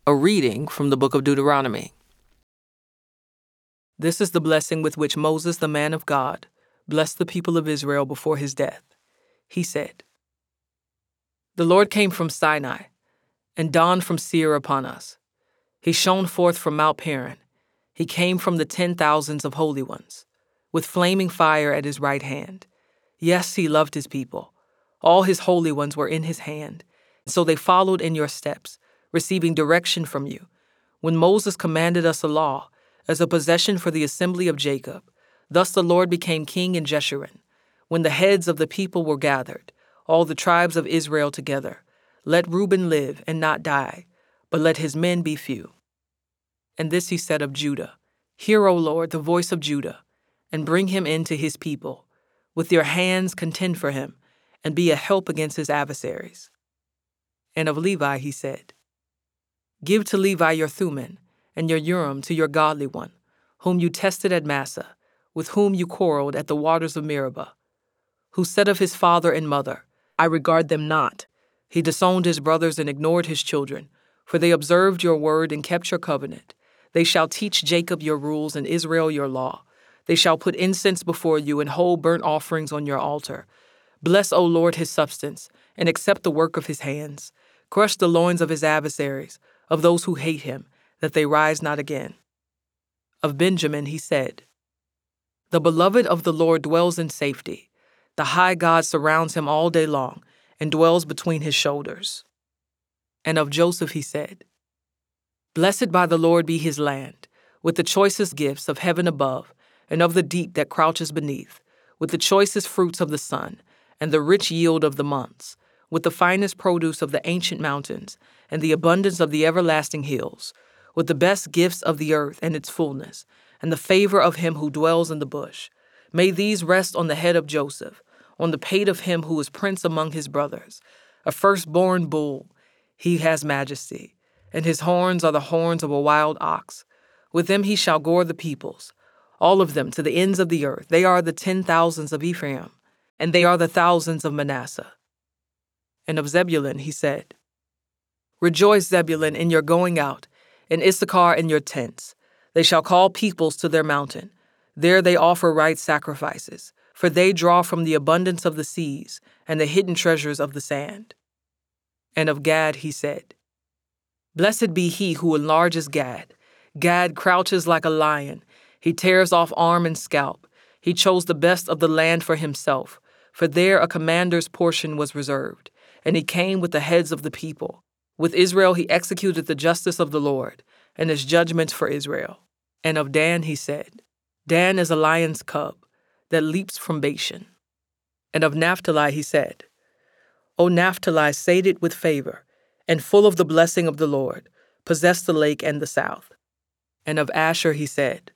A reading from the book of Deuteronomy. This is the blessing with which Moses, the man of God, blessed the people of Israel before his death. He said, "The Lord came from Sinai and dawned from Seir upon us. He shone forth from Mount Paran. He came from the 10,000s of holy ones, with flaming fire at his right hand. Yes, he loved his people. All his holy ones were in his hand, so they followed in your steps, receiving direction from you. When Moses commanded us a law, as a possession for the assembly of Jacob, thus the Lord became king in Jeshurun. When the heads of the people were gathered, all the tribes of Israel together, let Reuben live and not die, but let his men be few. And this he said of Judah, Hear, O Lord, the voice of Judah, and bring him in to his people. With your hands contend for him, and be a help against his adversaries. And of Levi he said, Give to Levi your Thummim, and your Urim to your godly one, whom you tested at Massah, with whom you quarreled at the waters of Meribah, who said of his father and mother, I regard them not. He disowned his brothers and ignored his children, for they observed your word and kept your covenant. They shall teach Jacob your rules and Israel your law. They shall put incense before you and hold burnt offerings on your altar. Bless, O Lord, his substance, and accept the work of his hands. Crush the loins of his adversaries, of those who hate him, that they rise not again. Of Benjamin he said, The beloved of the Lord dwells in safety. The high God surrounds him all day long, and dwells between his shoulders. And of Joseph he said, Blessed by the Lord be his land, with the choicest gifts of heaven above, and of the deep that crouches beneath, with the choicest fruits of the sun, and the rich yield of the months, with the finest produce of the ancient mountains, and the abundance of the everlasting hills, with the best gifts of the earth and its fullness, and the favor of him who dwells in the bush. May these rest on the head of Joseph, on the pate of him who is prince among his brothers. A firstborn bull, he has majesty, and his horns are the horns of a wild ox. With them he shall gore the peoples, all of them to the ends of the earth. They are the 10,000s of Ephraim, and they are the thousands of Manasseh. And of Zebulun he said, Rejoice, Zebulun, in your going out, and Issachar in your tents. They shall call peoples to their mountain. There they offer right sacrifices, for they draw from the abundance of the seas and the hidden treasures of the sand. And of Gad he said, Blessed be he who enlarges Gad. Gad crouches like a lion. He tears off arm and scalp. He chose the best of the land for himself, for there a commander's portion was reserved, and he came with the heads of the people. With Israel he executed the justice of the Lord, and his judgments for Israel. And of Dan he said, Dan is a lion's cub that leaps from Bashan. And of Naphtali he said, O Naphtali, sated with favor, and full of the blessing of the Lord, possess the lake and the south. And of Asher he said,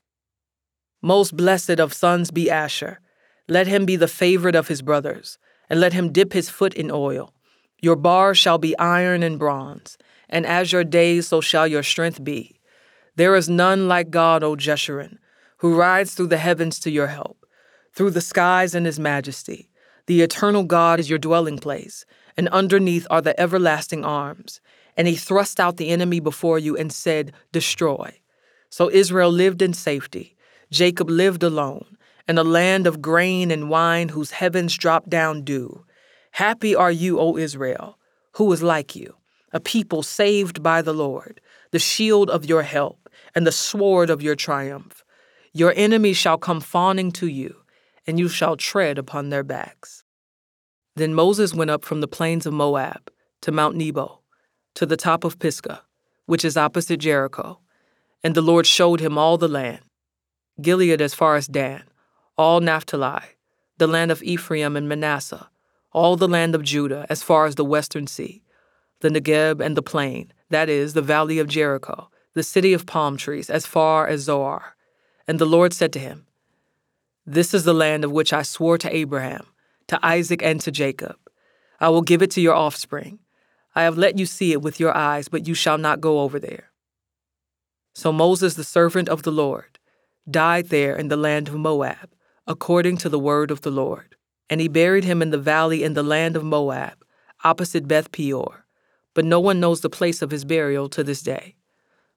Most blessed of sons be Asher. Let him be the favorite of his brothers, and let him dip his foot in oil. Your bars shall be iron and bronze, and as your days so shall your strength be. There is none like God, O Jeshurun, who rides through the heavens to your help, through the skies in his majesty. The eternal God is your dwelling place, and underneath are the everlasting arms. And he thrust out the enemy before you and said, Destroy. So Israel lived in safety. Jacob lived alone, in a land of grain and wine whose heavens drop down dew. Happy are you, O Israel, who is like you, a people saved by the Lord, the shield of your help, and the sword of your triumph. Your enemies shall come fawning to you, and you shall tread upon their backs. Then Moses went up from the plains of Moab to Mount Nebo, to the top of Pisgah, which is opposite Jericho. And the Lord showed him all the land, Gilead as far as Dan, all Naphtali, the land of Ephraim and Manasseh, all the land of Judah as far as the western sea, the Negeb and the plain, that is, the valley of Jericho, the city of palm trees, as far as Zoar. And the Lord said to him, This is the land of which I swore to Abraham, to Isaac, and to Jacob. I will give it to your offspring. I have let you see it with your eyes, but you shall not go over there. So Moses, the servant of the Lord, died there in the land of Moab, according to the word of the Lord. And he buried him in the valley in the land of Moab, opposite Beth Peor. But no one knows the place of his burial to this day.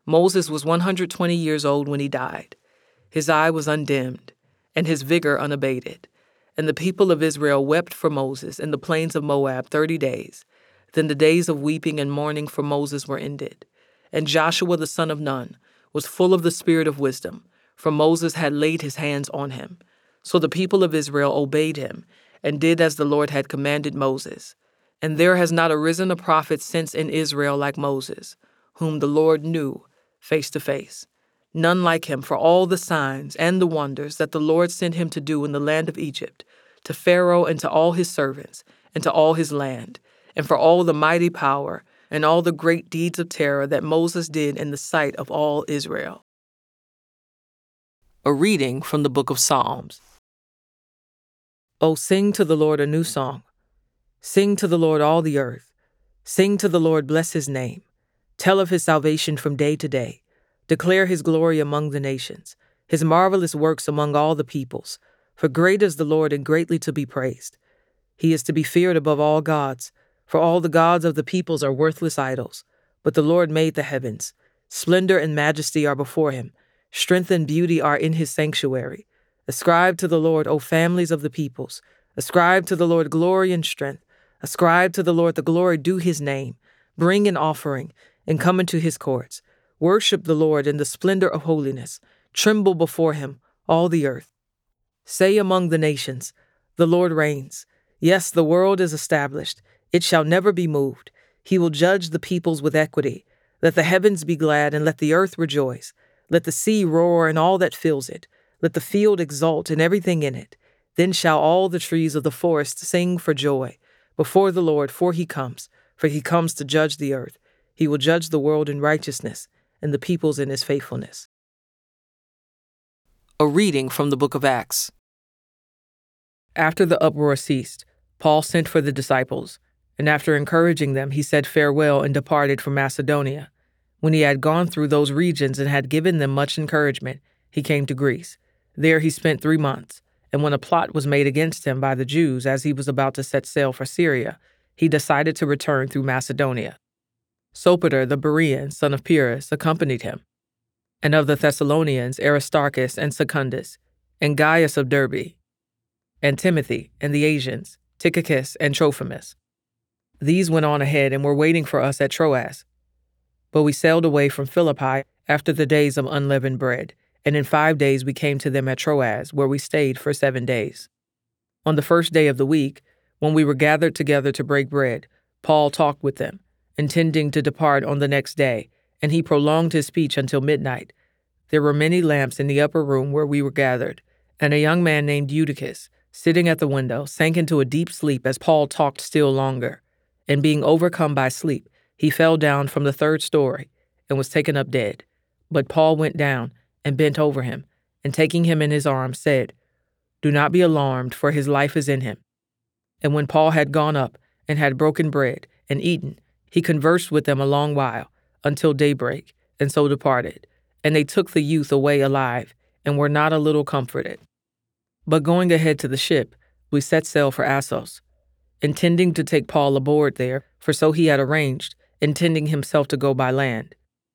Moses was 120 years old when he died. His eye was undimmed, and his vigor unabated. And the people of Israel wept for Moses in the plains of Moab 30 days. Then the days of weeping and mourning for Moses were ended. And Joshua the son of Nun was full of the spirit of wisdom, for Moses had laid his hands on him. So the people of Israel obeyed him, and did as the Lord had commanded Moses. And there has not arisen a prophet since in Israel like Moses, whom the Lord knew face to face. None like him for all the signs and the wonders that the Lord sent him to do in the land of Egypt, to Pharaoh and to all his servants, and to all his land, and for all the mighty power and all the great deeds of terror that Moses did in the sight of all Israel. A reading from the book of Psalms. Oh, sing to the Lord a new song. Sing to the Lord all the earth. Sing to the Lord, bless his name. Tell of his salvation from day to day. Declare his glory among the nations, his marvelous works among all the peoples. For great is the Lord and greatly to be praised. He is to be feared above all gods, for all the gods of the peoples are worthless idols. But the Lord made the heavens. Splendor and majesty are before him. Strength and beauty are in his sanctuary. Ascribe to the Lord, O families of the peoples. Ascribe to the Lord glory and strength. Ascribe to the Lord the glory due his name. Bring an offering and come into his courts. Worship the Lord in the splendor of holiness. Tremble before him, all the earth. Say among the nations, the Lord reigns. Yes, the world is established. It shall never be moved. He will judge the peoples with equity. Let the heavens be glad and let the earth rejoice. Let the sea roar and all that fills it. Let the field exult and everything in it. Then shall all the trees of the forest sing for joy before the Lord, for he comes to judge the earth. He will judge the world in righteousness and the peoples in his faithfulness. A reading from the book of Acts. After the uproar ceased, Paul sent for the disciples, and after encouraging them, he said farewell and departed for Macedonia. When he had gone through those regions and had given them much encouragement, he came to Greece. There he spent 3 months, and when a plot was made against him by the Jews as he was about to set sail for Syria, he decided to return through Macedonia. Sopater the Berean, son of Pyrrhus, accompanied him, and of the Thessalonians Aristarchus and Secundus, and Gaius of Derbe, and Timothy, and the Asians, Tychicus and Trophimus. These went on ahead and were waiting for us at Troas. But we sailed away from Philippi after the days of unleavened bread, and in 5 days we came to them at Troas, where we stayed for 7 days. On the first day of the week, when we were gathered together to break bread, Paul talked with them, intending to depart on the next day, and he prolonged his speech until midnight. There were many lamps in the upper room where we were gathered, and a young man named Eutychus, sitting at the window, sank into a deep sleep as Paul talked still longer. And being overcome by sleep, he fell down from the 3rd story and was taken up dead. But Paul went down and bent over him, and taking him in his arms, said, "Do not be alarmed, for his life is in him." And when Paul had gone up and had broken bread and eaten, he conversed with them a long while, until daybreak, and so departed. And they took the youth away alive, and were not a little comforted. But going ahead to the ship, we set sail for Assos, intending to take Paul aboard there, for so he had arranged, intending himself to go by land.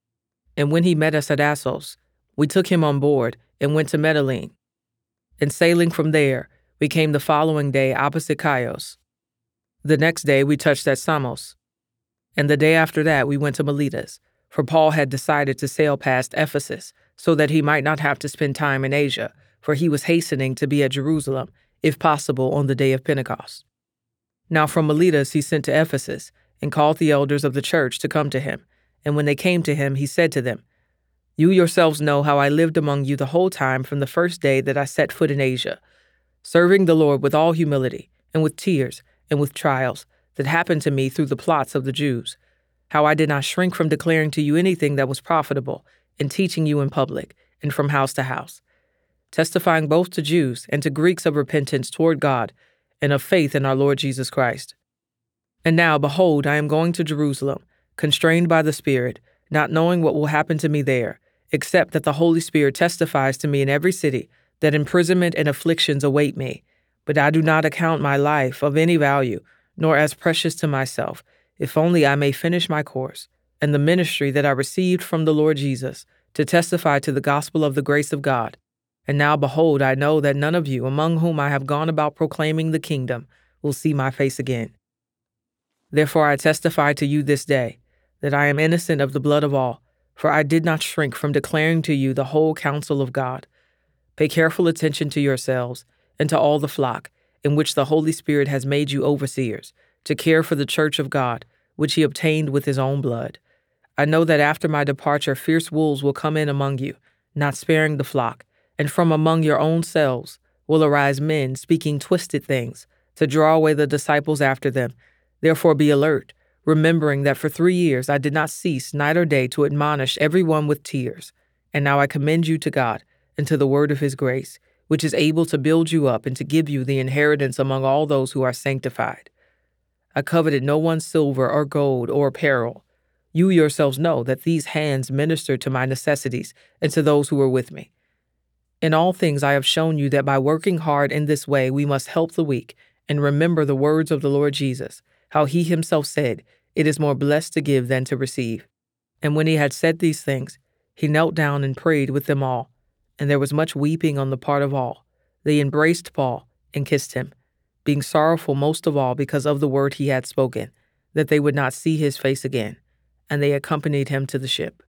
And when he met us at Assos, we took him on board and went to Mytilene. And sailing from there, we came the following day opposite Chios. The next day we touched at Samos. And the day after that we went to Miletus, for Paul had decided to sail past Ephesus, so that he might not have to spend time in Asia, for he was hastening to be at Jerusalem, if possible, on the day of Pentecost. Now from Miletus he sent to Ephesus, and called the elders of the church to come to him. And when they came to him, he said to them, "You yourselves know how I lived among you the whole time from the first day that I set foot in Asia, serving the Lord with all humility, and with tears, and with trials that happened to me through the plots of the Jews, how I did not shrink from declaring to you anything that was profitable, and teaching you in public, and from house to house, testifying both to Jews and to Greeks of repentance toward God, and of faith in our Lord Jesus Christ. And now, behold, I am going to Jerusalem, constrained by the Spirit, not knowing what will happen to me there, except that the Holy Spirit testifies to me in every city that imprisonment and afflictions await me. But I do not account my life of any value, nor as precious to myself, if only I may finish my course, and the ministry that I received from the Lord Jesus to testify to the gospel of the grace of God. And now, behold, I know that none of you, among whom I have gone about proclaiming the kingdom, will see my face again. Therefore I testify to you this day that I am innocent of the blood of all, for I did not shrink from declaring to you the whole counsel of God. Pay careful attention to yourselves and to all the flock, in which the Holy Spirit has made you overseers, to care for the church of God, which he obtained with his own blood. I know that after my departure fierce wolves will come in among you, not sparing the flock, and from among your own selves will arise men speaking twisted things, to draw away the disciples after them. Therefore be alert, remembering that for 3 years I did not cease night or day to admonish everyone with tears. And now I commend you to God and to the word of his grace, which is able to build you up and to give you the inheritance among all those who are sanctified. I coveted no one's silver or gold or apparel. You yourselves know that these hands ministered to my necessities and to those who were with me. In all things I have shown you that by working hard in this way we must help the weak and remember the words of the Lord Jesus, how he himself said, "It is more blessed to give than to receive." And when he had said these things, he knelt down and prayed with them all. And there was much weeping on the part of all. They embraced Paul and kissed him, being sorrowful most of all because of the word he had spoken, that they would not see his face again. And they accompanied him to the ship.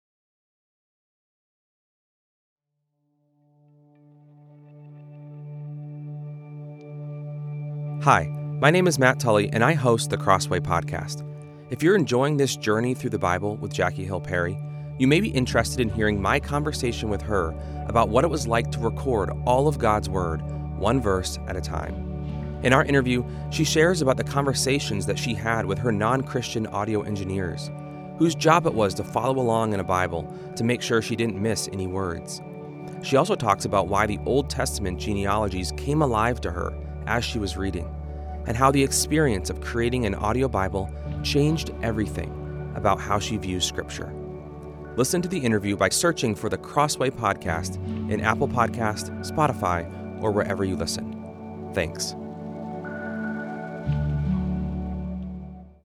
Hi, my name is Matt Tully, and I host the Crossway Podcast. If you're enjoying this journey through the Bible with Jackie Hill Perry, you may be interested in hearing my conversation with her about what it was like to record all of God's Word, one verse at a time. In our interview, she shares about the conversations that she had with her non-Christian audio engineers, whose job it was to follow along in a Bible to make sure she didn't miss any words. She also talks about why the Old Testament genealogies came alive to her as she was reading, and how the experience of creating an audio Bible changed everything about how she views Scripture. Listen to the interview by searching for the Crossway Podcast in Apple Podcast, Spotify, or wherever you listen. Thanks.